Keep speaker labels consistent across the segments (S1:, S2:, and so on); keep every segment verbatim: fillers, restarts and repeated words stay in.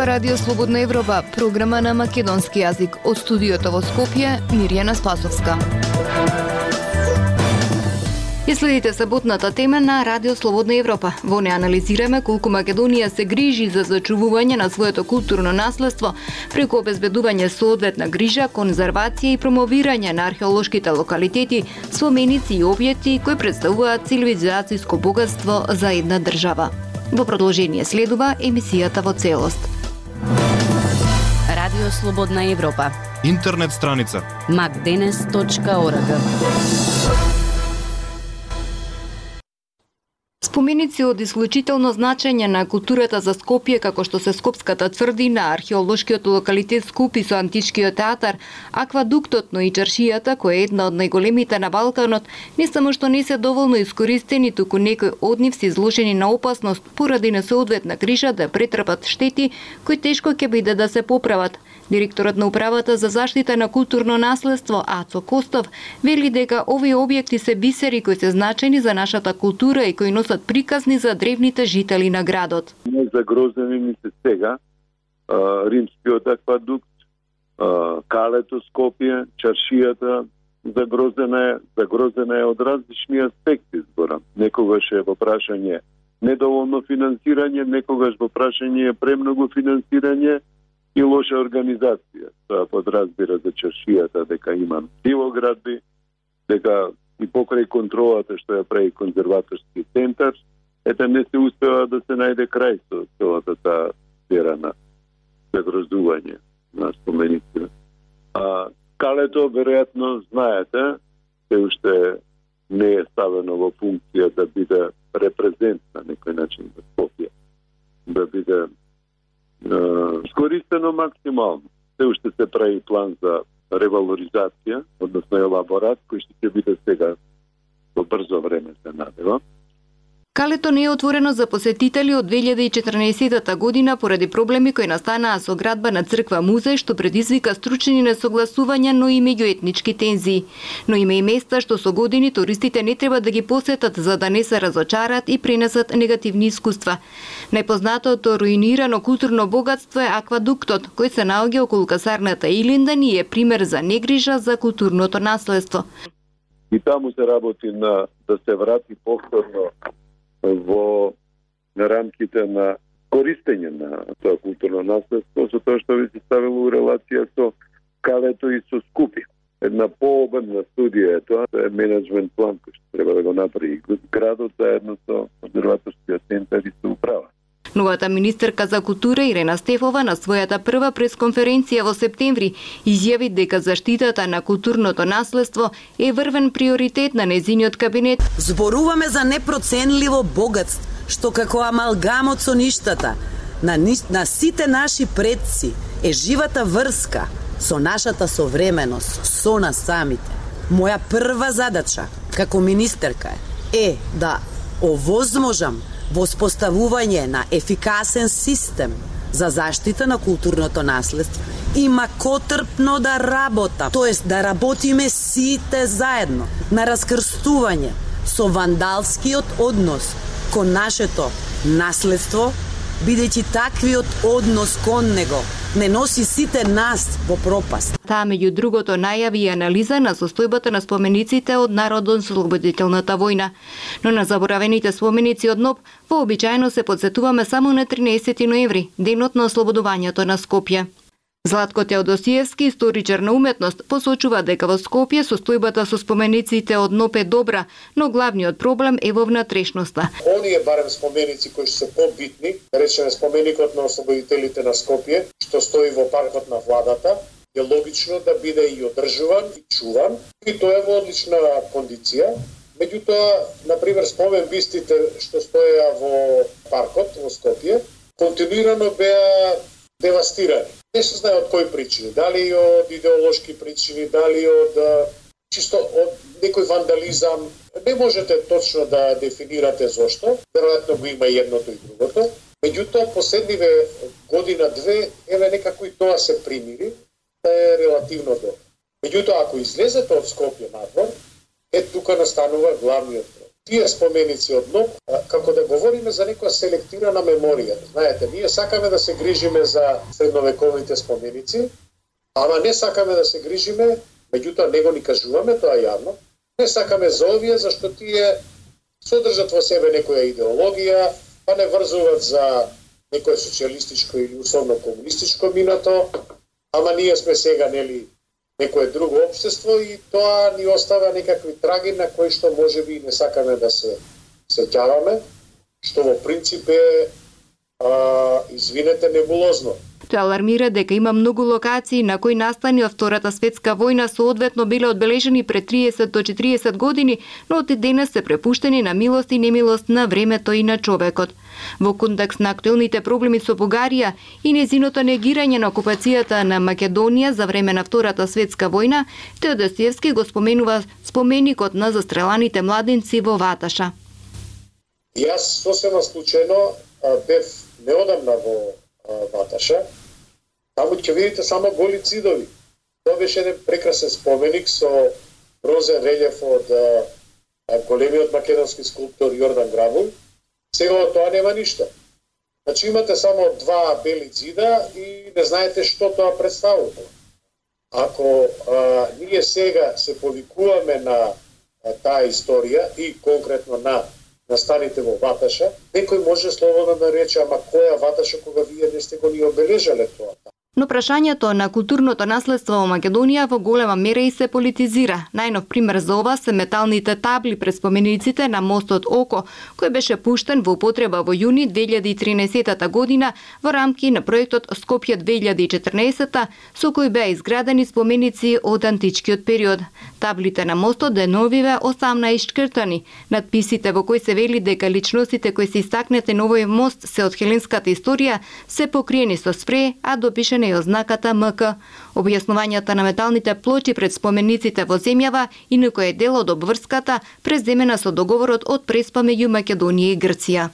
S1: Ова Радио Слободна Европа, програма на македонски јазик. Од студиото во Скопје, Мирјана Спасовска. И следите саботната тема на Радио Слободна Европа. Во неа анализираме колку Македонија се грижи за зачувување на своето културно наследство преку обезбедување соодветна грижа, конзервација и промовирање на археолошките локалитети, споменици и објекти кои представуваат цивилизацијско богатство за една држава. Во продолжение следува емисијата во целост.
S2: Радио Слободна Европа.
S3: Интернет страница
S2: макденес точка орг.
S1: Споменици од исклучително значење на културата за Скопје, како што се Скопската тврдина, археолошкиот локалитет Скупи со античкиот театар, аквадуктот, но и чаршијата, која е една од најголемите на Балканот, не само што не се доволно искористени, туку некои од нив се изложени на опасност поради несоодветна грижа да претрпат штети кои тешко ќе биде да се поправат. Директорот на управата за заштита на културно наследство Ацо Костов вели дека овие објекти се бисери кои се значени за нашата култура и кои носат приказни за древните жители на градот.
S4: Загрозени ми се сега а, римскиот аквадукт, а, калето Скопје, чаршијата, загрозена е, загрозена е од различни аспекти зборам. Некогаш е во прашање недоволно финансирање, некогаш во прашање е премногу финансирање и лоша организација. Тоа подразбира за чаршијата дека има дивоградби, дека и покрај контролата што ја прави конзерваторски центар, ете не се успева да се најде крај со целата таа сфера на загрозување на споменици. А калето, веројатно, знаете, се уште не е ставено во функција да биде репрезент на некој начин за Скопје, да биде скористено максимално. Се уште се прави план за ревалоризација, односно елаборат, кој што ќе биде сега во брзо време се надева.
S1: Калето не е отворено за посетители од две илјади и четрнаесетта година поради проблеми кои настанаа со градба на црква музеј, што предизвика стручни несогласувања, но и меѓуетнички тензии. Но има и места што со години туристите не треба да ги посетат за да не се разочарат и пренесат негативни искуства. Најпознатото руинирано културно богатство е аквадуктот, кој се наоѓа околу касарната Илиндан и е пример за негрижа за културното наследство.
S4: И таму се работи на да се врати повторно во рамките на користење на тоа културно наследство, со тоа што ви се ставило у релација со калето и со Скупи. Една пообемна студија е тоа, тоа е менеджмент план кој што треба да го направи градот заедно со конзерваторскиот центар и со управа.
S1: Новата министерка за култура Ирена Стефова на својата прва пресконференција во септември изјави дека заштитата на културното наследство е врвен приоритет на незиниот кабинет.
S5: Зборуваме за непроценливо богатство, што како амалгамот со ништата на, на сите наши предци е живата врска со нашата современост, со нас самите. Моја прва задача како министерка е да овозможам воспоставување на ефикасен систем за заштита на културното наследство и макотрпно да работа, тоест да работиме сите заедно на раскрстување со вандалскиот однос кон нашето наследство, бидејќи таквиот однос кон него не носи сите нас во пропаст.
S1: Таа меѓу другото најави и анализа на состојбата на спомениците од Народно-ослободителната војна. Но на заборавените споменици од НОБ вообичаено се подсетуваме само на тринаесети ноември, денот на ослободувањето на Скопје. Златко Теодосиевски, историчар на уметност, посочува дека во Скопје состојбата со спомениците од НОП е добра, но главниот проблем е во внатрешноста.
S6: Оние барем споменици кои се побитни, речеме споменикот на ослободителите на Скопје, што стои во паркот на владата, е логично да биде и одржуван и чуван, и тоа е во одлична кондиција. Меѓутоа, например, спомен бистите што стоеа во паркот во Скопје, континуирано беа девастирани. Не се знае од кои причини, дали од идеолошки причини, дали од чисто од некој вандализам. Не можете точно да дефинирате зошто, веројатно го има и едното и другото. Меѓутоа, последниве година-две, еве некако и тоа се примири, да е релативно добро. Меѓутоа, ако излезете од Скопје надвор, е тука настанува главниот проблем. тие споменици од НОП, како да говориме за некоја селектирана меморија. Знаете, ние сакаме да се грижиме за средновековните споменици, ама не сакаме да се грижиме, меѓутоа него ни кажуваме тоа јавно, не сакаме за овие зашто тие содржат во себе некоја идеологија, па не врзуваат за некој социјалистичко или условно комунистичко минато, ама ние сме сега нели некое друго општество и тоа ни остава некакви траги на кои што можеби не сакаме да се сеќаваме, што во принцип е, а, извинете, небулозно.
S1: Тој алармира дека има многу локации на кои настани од Втората светска војна соодветно биле одбележени пред триесет до четириесет години, но од денес се препуштени на милост и немилост на времето и на човекот. Во контекст на актуелните проблеми со Бугарија и незиното негирање на окупацијата на Македонија за време на Втората светска војна, Теодосиевски го споменува споменикот на застреланите младенци во Ваташа.
S6: Јас сосема случајно бев неодамна во Ваташа. Таму ќе видите само голи ѕидови. Тоа беше еден прекрасен споменик со бронзен релјеф од големиот македонски скулптор Јордан Грабун. Сега од тоа нема ништо. Значи имате само два бели ѕида и не знаете што тоа представува. Ако а, ние сега се повикуваме на а, таа историја и конкретно на настаните во Ваташа, некој може слободно да рече, ама која Ваташа кога вие не сте го ни обележале тоа?
S1: Но прашањето на културното наследство во Македонија во голема мера и се политизира. Најнов пример за ова се металните табли пред спомениците на мостот Око, кој беше пуштен во употреба во јуни две илјади и тринаесетта година во рамки на проектот Скопје две илјади и четрнаесетта, со кој беа изградени споменици од античкиот период. Таблите на мостот деновиве осамна ишкртани. Надписите во кои се вели дека личностите кои се истакнете на овој мост се од хеленската историја се покриени со спре, а допишена и ознаката М К. Објаснувањата на металните плочи пред спомениците во земјава инако е дел од обврската преземена со договорот од Преспа меѓу Македонија и Грција.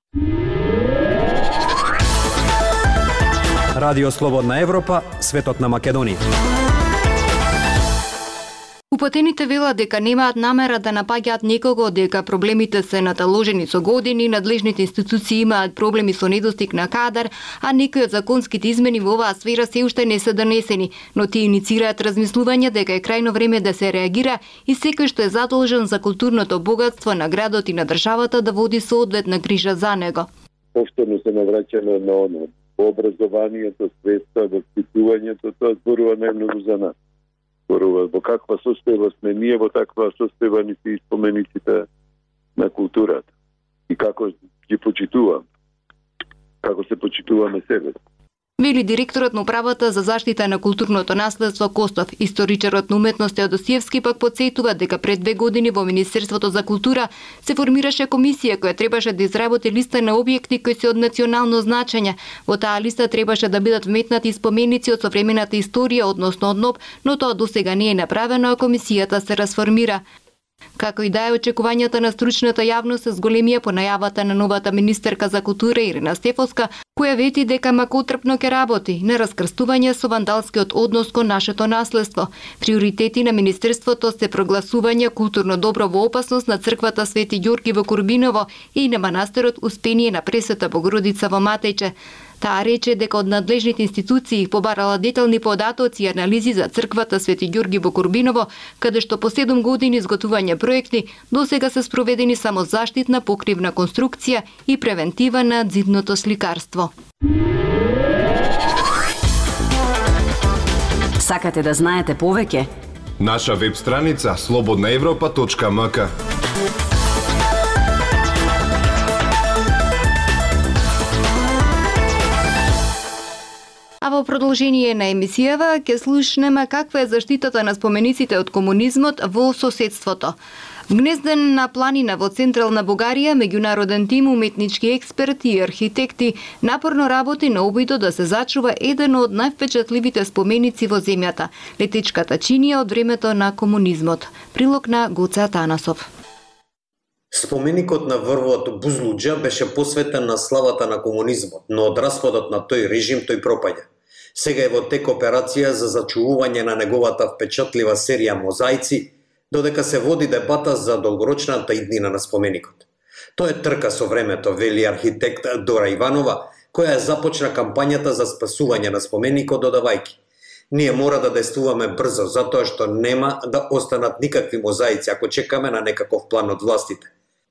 S3: Радио Слободна Европа, светот на Македонија.
S1: Упатените велат дека немаат намера да напаѓаат некого, дека проблемите се наталожени со години, надлежните институции имаат проблеми со недостиг на кадар, а некои од законските измени во оваа сфера се уште не се донесени, но тие иницираат размислување дека е крајно време да се реагира и секој што е задолжен за културното богатство на градот и на државата да води соодветна грижа за него.
S4: Повторно се навраќаме на оно, образованието, свеста, воспитувањето, тоа зборува најмногу за нас. Во каква состојба сме ние, во таква состојба ни се спомениците на културата. И како ги почитуваме. Како се почитуваме себе.
S1: Вели директорот на управата за заштита на културното наследство Костов. Историчарот на уметност Теодосиевски пак потсетува дека пред две години во Министерството за култура се формираше комисија која требаше да изработи листа на објекти кои се од национално значење. Во таа листа требаше да бидат вметнати споменици од современата историја, односно од НОП, но тоа досега не е направено, а комисијата се расформира. Како и да е, очекувањата на стручната јавност се зголемија по најавата на новата министерка за култура Ирина Стефовска, која вети дека макотрпно ќе работи на раскрстување со вандалскиот однос кон нашето наследство. Приоритети на министерството се прогласување културно добро во опасност на црквата Свети Ѓорги во Курбиново и на манастирот Успение на Пресвета Богородица во Матејче. Таа рече дека од надлежните институции побарала детални податоци и анализи за црквата Свети Ѓорги во Курбиново, каде што по седум години изготвување проекти, досега се спроведени само заштитна покривна конструкција и превентива на ѕидното сликарство.
S2: Сакате да знаете повеќе?
S7: Наша веб страница слободна европа точка м к.
S1: А во продолжение на емисијава ќе слушнеме каква е заштитата на спомениците од комунизмот во соседството. Гнезден на планина во централна Бугарија, меѓународен тим уметнички експерти и архитекти напорно работи на обидо да се зачува еден од највпечатливите споменици во земјата – летичката чинија од времето на комунизмот. Прилог на Гоце Атанасов.
S8: Споменикот на врвот Бузлуџа беше посветен на славата на комунизмот, но од распадот на тој режим тој пропаѓа. Сега е во тек операција за зачувување на неговата впечатлива серија мозаици, додека се води дебата за долгорочната иднина на споменикот. Тоа е трка со времето, вели архитект Дора Иванова, која започна кампањата за спасување на споменикот додавајки: ние мора да действуваме брзо, затоа што нема да останат никакви мозаици ако чекаме на некаков план од властите.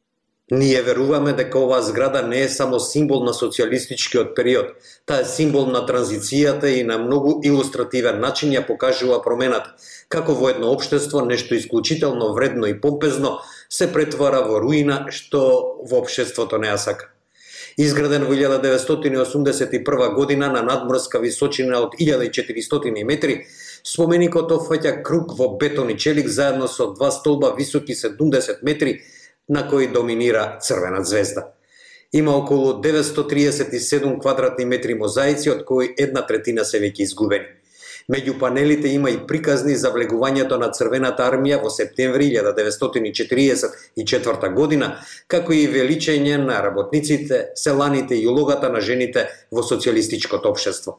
S8: Ние веруваме дека оваа зграда не е само символ на социјалистичкиот период, таа е символ на транзицијата и на многу илустративен начин ја покажува промената, како во едно општество нешто исклучително вредно и помпезно се претвара во руина што во општеството не ја сака. Изграден во илјада деветстотини осумдесет и прва година на надморска височина од илјада и четиристотини метри, споменикот опфаќа круг во бетон и челик заедно со два столба високи седумдесет метри, на кој доминира црвена звезда. Има околу деветстотини триесет и седум квадратни метри мозаици, од кои една третина се веќе изгубени. Меѓу панелите има и приказни за влегувањето на Црвената армија во септември илјада деветстотини четириесет и четврта година, како и величење на работниците, селаните и улогата на жените во социјалистичкото општество.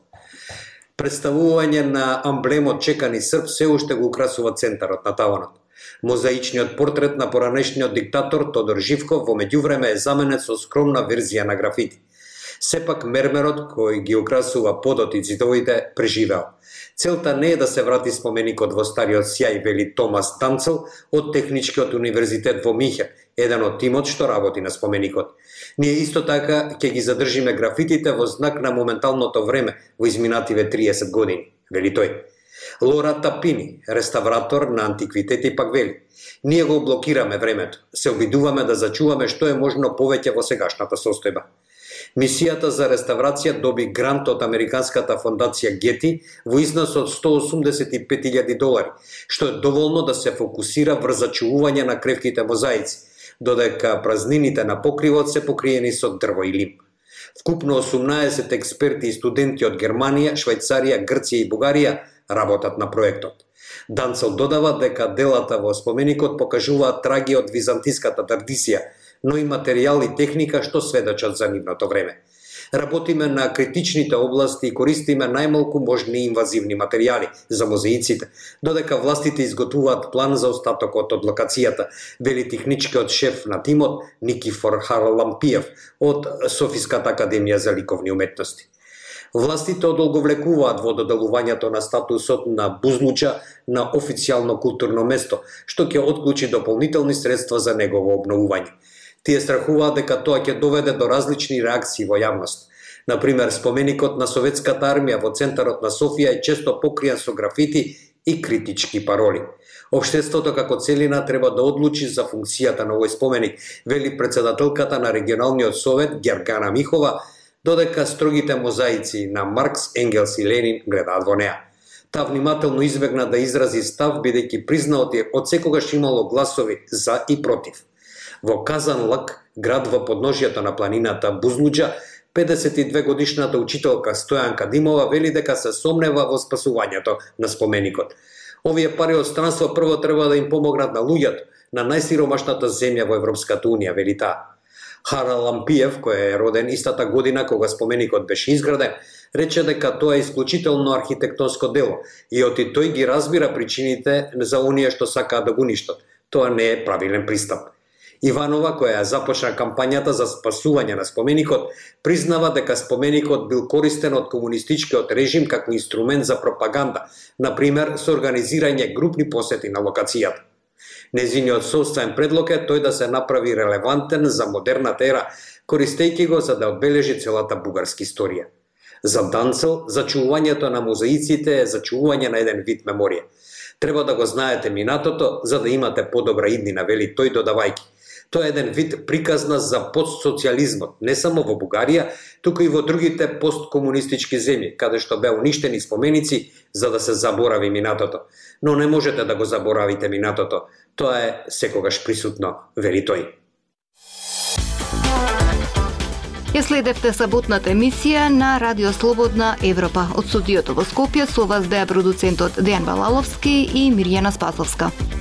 S8: Представување на амблемот чекани срп се уште го украсува центарот на таванот. Мозаичниот портрет на поранешниот диктатор Тодор Живков во меѓувреме е заменет со скромна верзија на графити. Сепак мермерот кој ги украсува подот и цидовите преживеал. Целта не е да се врати споменикот во стариот сјај, вели Томас Танцел од Техничкиот универзитет во Минхен, еден од тимот што работи на споменикот. Ние исто така ќе ги задржиме графитите во знак на моменталното време во изминативе триесет години, вели тој. Лора Тапини, реставратор на антиквитети, пак вели: ние го блокираме времето, се обидуваме да зачуваме што е можно повеќе во сегашната состојба. Мисијата за реставрација доби грант од Американската фондација Гети во износ од сто осумдесет и пет илјади долари, што е доволно да се фокусира врз зачувување на кревките мозаици, додека празнините на покривот се покриени со дрво и лим. Вкупно осумнаесет експерти и студенти од Германија, Швајцарија, Грција и Бугарија работат на проектот. Данцел додава дека делата во споменикот покажуваат траги од византиската традиција, но и материјал и техника што сведочат за нивното време. Работиме на критичните области и користиме најмалку можни инвазивни материјали за мозаиците, додека властите изготвуваат план за остатокот од локацијата, вели техничкиот шеф на тимот Никифор Харлампиев од Софиската академија за ликовни уметности. Властите одолговлекуваат во доделувањето на статусот на Бузлуџа на официјално културно место, што ќе отклучи дополнителни средства за негово обновување. Тие страхуваат дека тоа ќе доведе до различни реакции во јавност. Например, споменикот на Советската армија во центарот на Софија е често покриен со графити и критички пароли. Општеството како целина треба да одлучи за функцијата на овој споменик, вели председателката на регионалниот совет Гергана Михова, додека строгите мозаици на Маркс, Енгелс и Ленин гледаат во неа. Таа внимателно избегна да изрази став, бидејќи признаоти од секогаш имало гласови за и против. Во Казанлак, град во подножјето на планината Бузлуџа, педесет и две годишната учителка Стојанка Димова вели дека се сомнева во спасувањето на споменикот. Овие пари од странство прво треба да им помогнат на луѓето, на најсиромашната земја во Европската унија, вели таа. Харалампиев, кој е роден истата година кога споменикот беше изграден, рече дека тоа е исклучително архитектонско дело и оти тој ги разбира причините за оние што сакаат да го уништат. Тоа не е правилен пристап. Иванова, која започна кампањата за спасување на споменикот, признава дека споменикот бил користен од комунистичкиот режим како инструмент за пропаганда, например со организирање групни посети на локацијата. Незиниот собствен предлог е тој да се направи релевантен за модерната ера, користејќи го за да одбележи целата бугарска историја. За Данцел, зачувувањето на мозаиците е зачувување на еден вид меморија. Треба да го знаете минатото за да имате подобра иднина, вели тој додавајќи. Тоа е еден вид приказна за постсоциализмот, не само во Бугарија, туку и во другите посткомунистички земји, каде што беа уништени споменици за да се заборави минатото. Но не можете да го заборавите минатото. Тоа е секогаш присутно, вели тој.
S1: Ја следевте саботната емисија на Радио Слободна Европа. Од студиото во Скопје со вас беа продуцентот Дејан Балаловски и Мирјана Спасовска.